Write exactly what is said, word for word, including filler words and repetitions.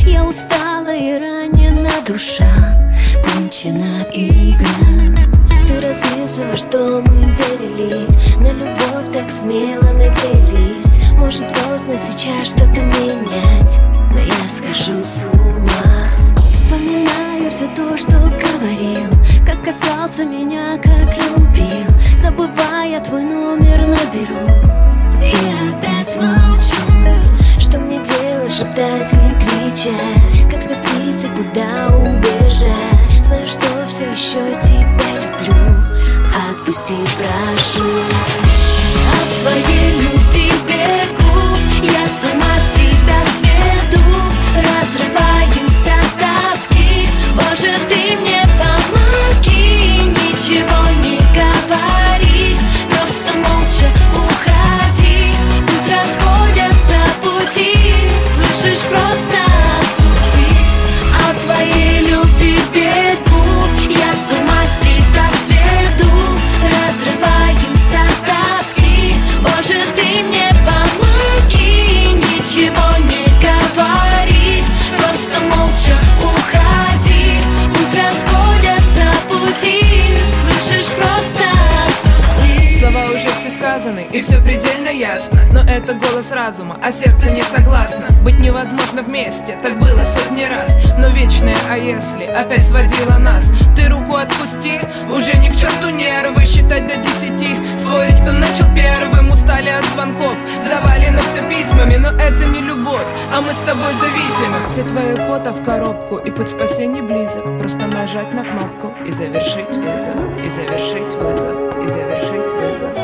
Я устала и ранена душа, кончена игра. Ты разбил все, во что мы верили, на любовь так смело надеялись. Может поздно сейчас что-то менять, но я схожу с ума. Вспоминаю все то, что говорил, как касался меня, как любил. Забывая твой номер наберу, и опять молчу. Что мне делать, шептать или кричать? Как спастись и куда убежать? Знаю, что все еще тебя люблю, отпусти, прошу. От твоей любви бегу, я с ума себя сведу, разрываюсь от тоски. Боже, ты мне помоги, ничего не говори, просто молча уходи. Пусть расходятся пути, слышишь, просто отпусти. От твоей любви бегу, я с ума себя сведу, разрываюсь от тоски. Боже, ты мне помоги, ничего не говори, просто молча уходи. Пусть расходятся пути, слышишь, просто отпусти. Слова уже все сказаны и все предельно ясно, но это голос разума, а сердце не согласно. Быть невозможно вместе, так было сотни раз, но вечное «а если» опять сводило нас. Ты руку отпусти, уже ни к черту нервы, считать до десяти, спорить, кто начал первым. Устали от звонков, завалено все письмами, но это не любовь, а мы с тобой зависимы. Все твои фото в коробку, и путь спасения близок. Просто нажать на кнопку и завершить вызов, и завершить вызов, и завершить вызов.